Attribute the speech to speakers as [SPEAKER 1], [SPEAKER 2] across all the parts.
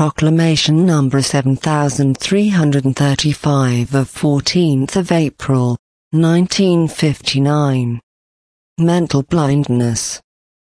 [SPEAKER 1] Proclamation number 7335 of 14th of April, 1959. Mental blindness.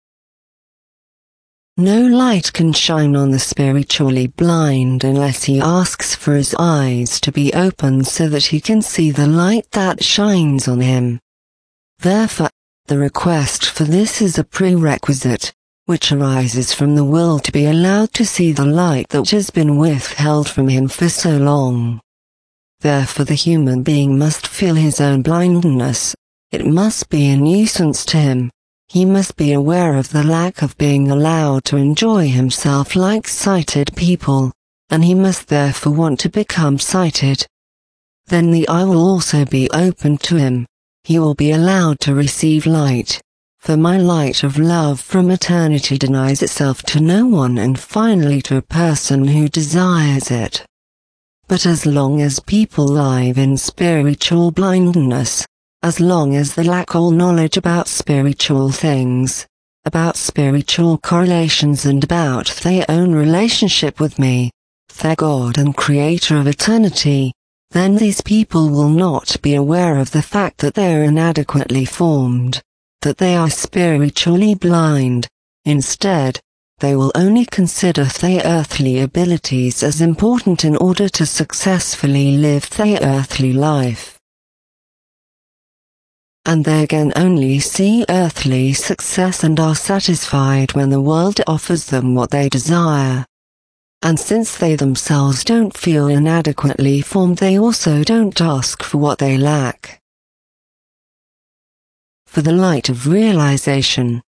[SPEAKER 1] No light can shine on the spiritually blind unless he asks for his eyes to be opened so that he can see the light that shines on him. Therefore, the request for this is a prerequisite, which arises from the will to be allowed to see the light that has been withheld from him for so long. Therefore the human being must feel his own blindness. It must be a nuisance to him. He must be aware of the lack of being allowed to enjoy himself like sighted people, and he must therefore want to become sighted. Then the eye will also be opened to him. He will be allowed to receive light. For my light of love from eternity denies itself to no one and finally to a person who desires it. But as long as people live in spiritual blindness, as long as they lack all knowledge about spiritual things, about spiritual correlations and about their own relationship with me, their God and Creator of eternity, then these people will not be aware of the fact that they are inadequately formed, that they are spiritually blind. Instead, they will only consider their earthly abilities as important in order to successfully live their earthly life. And they can only see earthly success and are satisfied when the world offers them what they desire. And since they themselves don't feel inadequately formed, they also don't ask for what they lack. For the light of realization.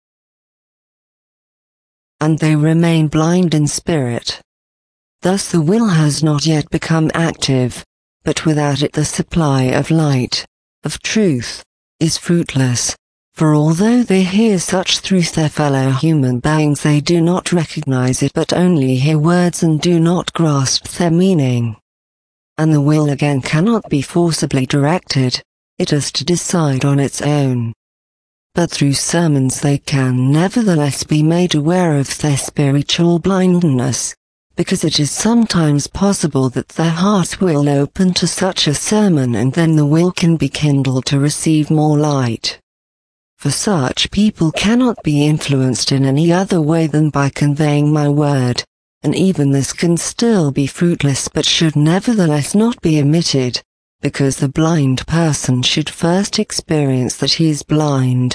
[SPEAKER 1] And they remain blind in spirit. Thus the will has not yet become active, but without it the supply of light, of truth, is fruitless, for although they hear such truth their fellow human beings, they do not recognize it but only hear words and do not grasp their meaning. And the will again cannot be forcibly directed, it has to decide on its own. But through sermons they can nevertheless be made aware of their spiritual blindness, because it is sometimes possible that their heart will open to such a sermon and then the will can be kindled to receive more light. For such people cannot be influenced in any other way than by conveying my word, and even this can still be fruitless but should nevertheless not be omitted, because the blind person should first experience that he is blind.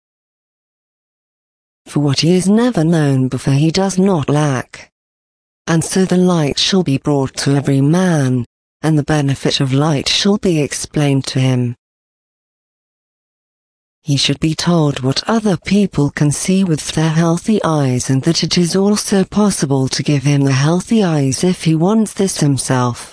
[SPEAKER 1] For what he has never known before he does not lack. And so the light shall be brought to every man, and the benefit of light shall be explained to him. He should be told what other people can see with their healthy eyes, and that it is also possible to give him the healthy eyes if he wants this himself.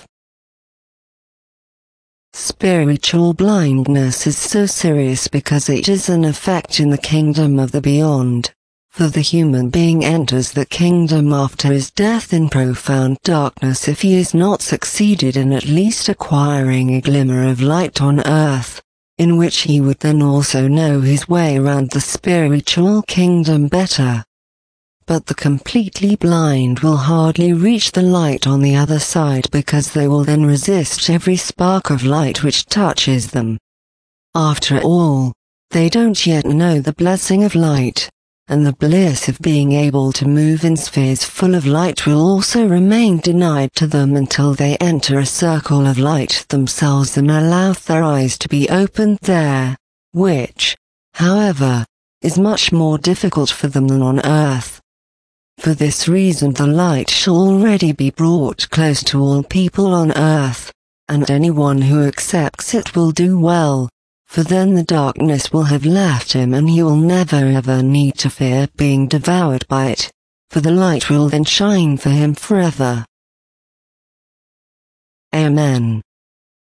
[SPEAKER 1] Spiritual blindness is so serious because it is an effect in the kingdom of the beyond. For the human being enters the kingdom after his death in profound darkness if he has not succeeded in at least acquiring a glimmer of light on earth, in which he would then also know his way around the spiritual kingdom better. But the completely blind will hardly reach the light on the other side because they will then resist every spark of light which touches them. After all, they don't yet know the blessing of light, and the bliss of being able to move in spheres full of light will also remain denied to them until they enter a circle of light themselves and allow their eyes to be opened there, which, however, is much more difficult for them than on earth. For this reason the light shall already be brought close to all people on earth, and anyone who accepts it will do well, for then the darkness will have left him and he will never ever need to fear being devoured by it, for the light will then shine for him forever. Amen.